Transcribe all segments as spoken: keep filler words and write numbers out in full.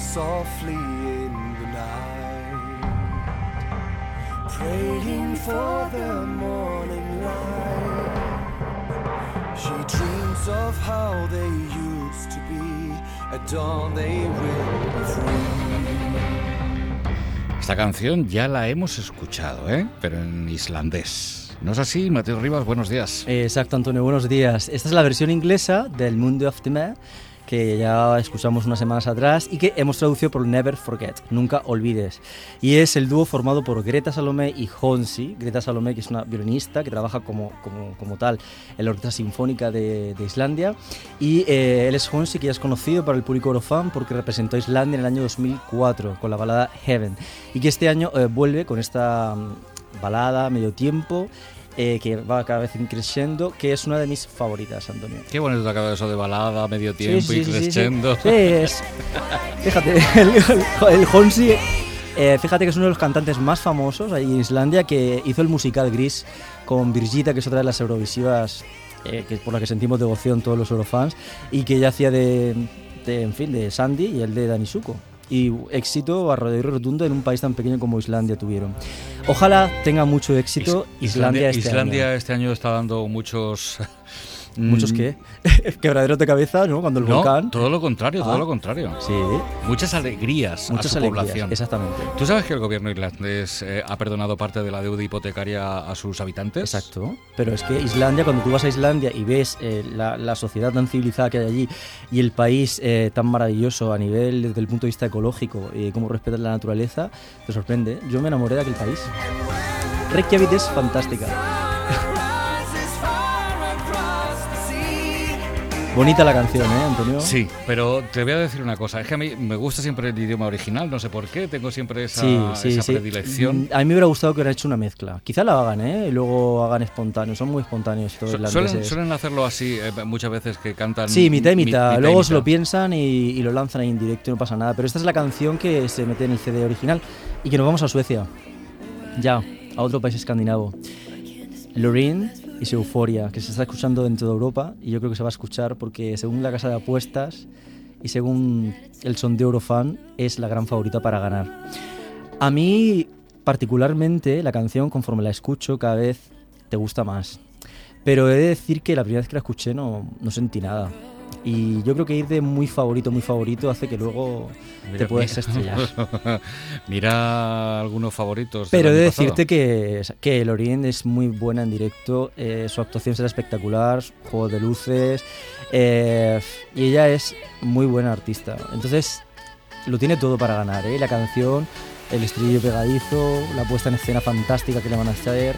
softly in the night, praying for the morning light. She dreams of how they used to be, at dawn they will be free. Esta canción ya la hemos escuchado, ¿eh? Pero en islandés. ¿No es así, Mateo Rivas? Buenos días. Exacto, Antonio, buenos días. Esta es la versión inglesa del Mundo of the Man, que ya escuchamos unas semanas atrás y que hemos traducido por Never Forget, Nunca Olvides. Y es el dúo formado por Greta Salomé y Jónsi. Greta Salomé, que es una violinista que trabaja como, como, como tal en la Orquesta Sinfónica de, de Islandia. Y eh, él es Jónsi, que ya es conocido para el público eurofan porque representó a Islandia en el año dos mil cuatro con la balada Heaven. Y que este año eh, vuelve con esta um, balada medio tiempo, Eh, que va cada vez creciendo, que es una de mis favoritas, Antonio. Qué bonito te acaba eso de balada, medio tiempo sí, sí, y sí, crescendo. Sí, sí, sí, es... Fíjate, el, el, el Jónsi, eh, fíjate que es uno de los cantantes más famosos ahí en Islandia, que hizo el musical Gris con Birgitta, que es otra de las eurovisivas eh, que, por la que sentimos devoción todos los eurofans, y que ella hacía de, de, en fin, de Sandy y el de Dani Zuko. Y éxito arrodillo rotundo en un país tan pequeño como Islandia tuvieron. Ojalá tenga mucho éxito Is- Islandia, Islandia este Islandia año. este año está dando muchos... ¿Muchos qué? Quebraderos de cabeza, ¿no? Cuando el no, volcán... todo lo contrario, Ah. todo lo contrario. Sí, Muchas alegrías muchas a su alegrías, población. exactamente. ¿Tú sabes que el gobierno irlandés eh, ha perdonado parte de la deuda hipotecaria a sus habitantes? Exacto, pero es que Islandia, cuando tú vas a Islandia y ves eh, la, la sociedad tan civilizada que hay allí y el país eh, tan maravilloso a nivel desde el punto de vista ecológico y cómo respetan la naturaleza, te sorprende. Yo me enamoré de aquel país. Reykjavik es fantástica. Bonita la canción, ¿eh, Antonio? Sí, pero te voy a decir una cosa. Es que a mí me gusta siempre el idioma original, no sé por qué, tengo siempre esa, Sí, sí, esa sí. predilección. A mí me hubiera gustado que hubieran hecho una mezcla. Quizá la hagan, ¿eh? Y luego hagan espontáneo. Son muy espontáneos todos Su- los suelen, irlandeses. suelen hacerlo así eh, muchas veces, que cantan... Sí, mitad y mi- mitad. y Luego se lo mitad. piensan y, y lo lanzan ahí en directo y no pasa nada. Pero esta es la canción que se mete en el C D original. Y que nos vamos a Suecia. Ya, a otro país escandinavo. Loreen y su Euforia, que se está escuchando en toda Europa. Y yo creo que se va a escuchar porque, según la casa de apuestas y según el sondeo Eurofan, es la gran favorita para ganar. A mí, particularmente, la canción, conforme la escucho, cada vez te gusta más. Pero he de decir que la primera vez que la escuché no, no sentí nada. Y yo creo que ir de muy favorito, muy favorito hace que luego Mira, te puedes mira. estrellar. Mira algunos favoritos. Pero he del de año pasado. decirte que, que Loreen es muy buena en directo, eh, su actuación será espectacular, juego de luces, eh, y ella es muy buena artista. Entonces lo tiene todo para ganar, ¿eh? La canción, el estribillo pegadizo, la puesta en escena fantástica que le van a hacer,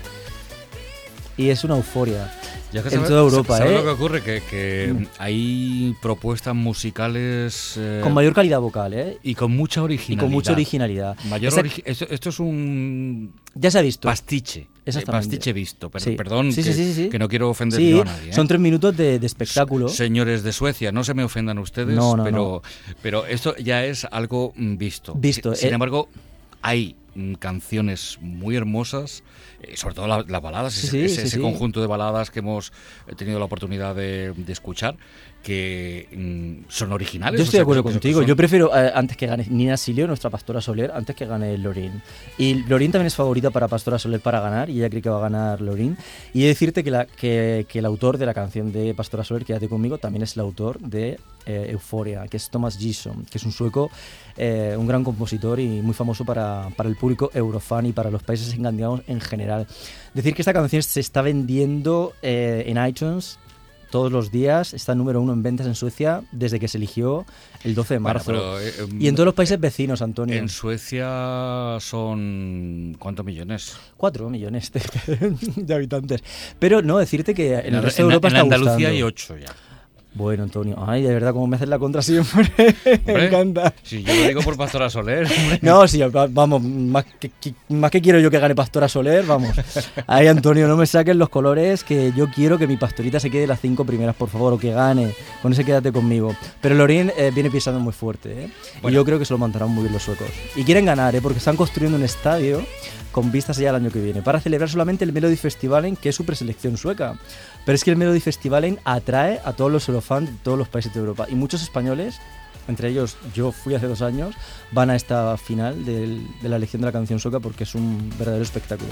y es una euforia. Ya que en sabe- toda Europa, ¿sabes ¿eh? lo que ocurre? Que, que Mm. hay propuestas musicales... eh, Con mayor calidad vocal, ¿eh? y con mucha Y originalidad. con mucha originalidad. Mayor Esta- origi- esto, esto es un Ya se ha visto. pastiche. eh, Exactamente. Pastiche visto. Per- Sí. Perdón, Sí, que, sí, sí, sí. que no quiero ofender Sí, yo a nadie. ¿eh? son tres minutos de, de espectáculo. Señores de Suecia, no se me ofendan ustedes, No, no, pero, pero esto ya es algo mm, visto. Visto, Sin, sin eh. embargo, hay mm, canciones muy hermosas, eh, sobre todo la- las baladas, Sí, ese, sí, ese- sí, ese sí. conjunto de baladas que hemos tenido la oportunidad de, de escuchar, que mm, son originales. Yo o estoy sea, de acuerdo que- que contigo. son- Yo prefiero, eh, antes que gane Nina Silio, nuestra Pastora Soler, antes que gane Loreen. Y Loreen también es favorita para Pastora Soler para ganar, y ella cree que va a ganar Loreen. Y he de decirte que, la, que, que el autor de la canción de Pastora Soler, Quédate conmigo, también es el autor de eh, Euforia, que es Thomas Gison, que es un sueco, eh, un gran compositor y muy famoso para, para el público eurofan y para los países escandinavos en general. Decir que esta canción se está vendiendo eh, en iTunes todos los días, está número uno en ventas en Suecia desde que se eligió el doce de Bueno, marzo. pero, eh, Y en todos los países vecinos, Antonio. En Suecia son... ¿cuántos millones? Cuatro millones de, de habitantes. Pero no, decirte que en, el resto de en- Europa en está Andalucía gustando. hay ocho ya. Bueno, Antonio, ay, de verdad, como me haces la contra siempre. Me Hombre, encanta. Si yo lo digo por Pastora Soler. hombre. No, sí, va- vamos, más que, que- más que quiero yo que gane Pastora Soler, vamos. Ahí, Antonio, no me saquen los colores, que yo quiero que mi pastorita se quede las cinco primeras, por favor, o que gane. Con ese quédate conmigo. Pero Loreen eh, viene pisando muy fuerte, ¿eh? Bueno. Y yo creo que se lo montarán muy bien los suecos. Y quieren ganar, ¿eh? Porque están construyendo un estadio con vistas ya al año que viene, para celebrar solamente el Melody Festivalen, que es su preselección sueca. Pero es que el Melody Festivalen atrae a todos los eurofans de todos los países de Europa. Y muchos españoles entre ellos yo fui hace dos años, van a esta final del, de la elección de la canción sueca porque es un verdadero espectáculo.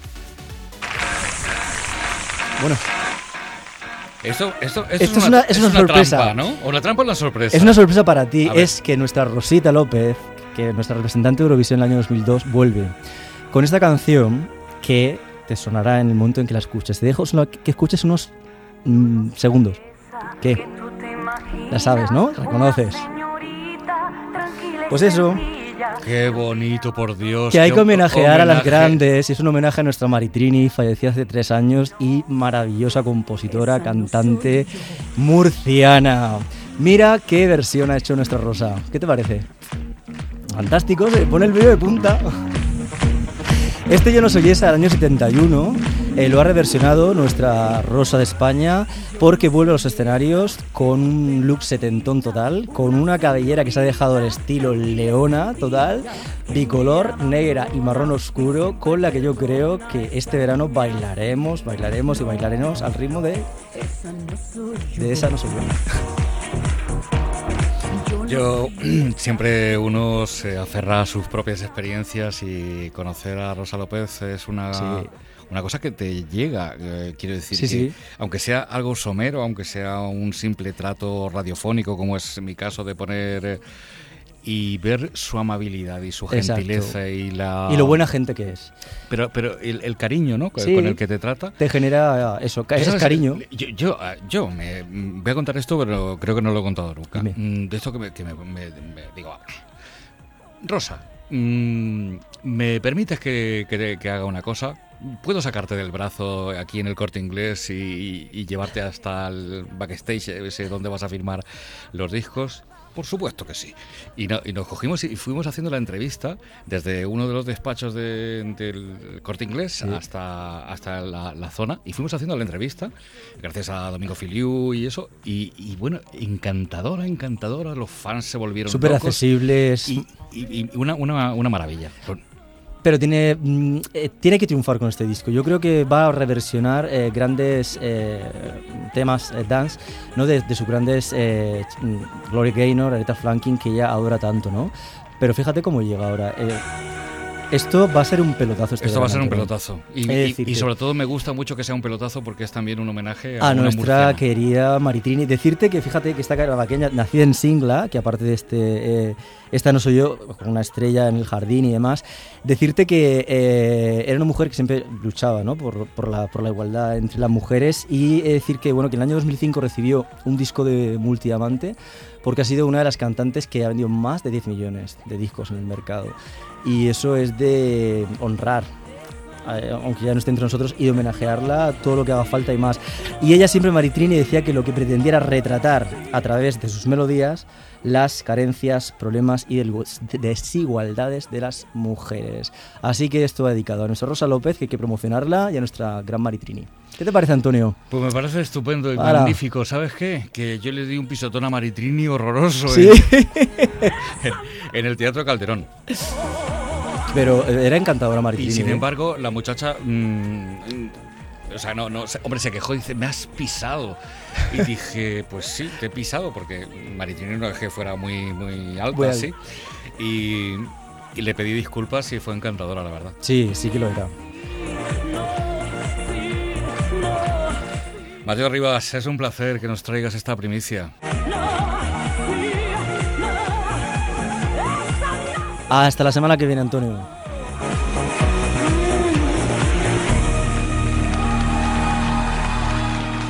Bueno. Esto, esto, esto, esto es, una, es una, es una sorpresa. Trampa, ¿no? ¿O una trampa o una sorpresa? Es una sorpresa para ti. Es que nuestra Rosita López, que nuestra representante de Eurovisión en el año dos mil dos, vuelve con esta canción que te sonará en el momento en que la escuches. Te dejo solo que escuches unos mmm, segundos. ¿Qué? La sabes, ¿no? ¿La conoces? Pues eso. Qué bonito, por Dios. Que hay que homenajear homenaje. a las grandes. Y es un homenaje a nuestra Maritrini, fallecida hace tres años y maravillosa compositora, cantante murciana. Mira qué versión ha hecho nuestra Rosa. ¿Qué te parece? Fantástico, se pone el vídeo de punta. Este Yo no soy esa del año setenta y uno eh, lo ha reversionado nuestra Rosa de España porque vuelve a los escenarios con un look setentón total, con una cabellera que se ha dejado al estilo leona total, bicolor, negra y marrón oscuro, con la que yo creo que este verano bailaremos, bailaremos y bailaremos al ritmo de... de esa no soy yo. Yo siempre uno se aferra a sus propias experiencias y conocer a Rosa López es una, sí. una cosa que te llega, eh, quiero decir, sí, que sí. aunque sea algo somero, aunque sea un simple trato radiofónico, como es mi caso de poner... Eh, y ver su amabilidad y su gentileza. Exacto. y la y lo buena gente que es. Pero pero el, el cariño, ¿no? Sí, con el que te trata. Te genera eso, es cariño. Yo, yo, yo me voy a contar esto, pero creo que no lo he contado nunca. Dime. De esto que me, que me, me, me digo, Rosa, mmm, ¿me permites que, que, que haga una cosa? ¿Puedo sacarte del brazo aquí en el Corte Inglés y, y, y llevarte hasta el backstage, ese donde vas a firmar los discos? Por supuesto que sí. Y, no, y nos cogimos y fuimos haciendo la entrevista desde uno de los despachos de, del Corte Inglés sí. hasta, hasta la, la zona, y fuimos haciendo la entrevista gracias a Domingo Filiu y eso, y, y bueno, encantadora, encantadora, los fans se volvieron súper accesibles y, y, y una, una, una maravilla. Pero tiene, eh, tiene que triunfar con este disco. Yo creo que va a reversionar eh, grandes eh, temas eh, dance, ¿no? De, de sus grandes eh, Gloria Gaynor, Aretha Franklin, que ella adora tanto, ¿no? Pero fíjate cómo llega ahora. Eh, esto va a ser un pelotazo. Este esto va a ser un ¿no? pelotazo. Y, y, y sobre todo me gusta mucho que sea un pelotazo porque es también un homenaje a, a una nuestra murciana. querida Maritrini. Decirte que fíjate que esta carabaqueña, nacida en Singla, que aparte de este... Eh, Esta no soy yo, con una estrella en el jardín y demás. Decirte que eh, era una mujer que siempre luchaba, ¿no? por, por, la, por la igualdad entre las mujeres, y eh, decir que, bueno, que en el año dos mil cinco recibió un disco de multidiamante porque ha sido una de las cantantes que ha vendido más de diez millones de discos en el mercado. Y eso es de honrar, eh, aunque ya no esté entre nosotros, y de homenajearla todo lo que haga falta y más. Y ella siempre, Maritrini, decía que lo que pretendía era retratar a través de sus melodías las carencias, problemas y desigualdades de las mujeres. Así que esto va dedicado a nuestra Rosa López, que hay que promocionarla, y a nuestra gran Maritrini. ¿Qué te parece, Antonio? Pues me parece estupendo y Para. magnífico. ¿Sabes qué? Que yo le di un pisotón a Maritrini horroroso ¿Sí? en, en el Teatro Calderón. Pero era encantadora Maritrini. Y sin ¿eh? embargo, la muchacha... Mmm, O sea, no, no, hombre, se quejó y dice, me has pisado. Y dije, pues sí, te he pisado, porque Maritrini no es que fuera muy, muy alta, bueno. sí. Y, y le pedí disculpas y fue encantadora, la verdad. Sí, sí que lo era. Mateo Rivas, es un placer que nos traigas esta primicia. Hasta la semana que viene, Antonio.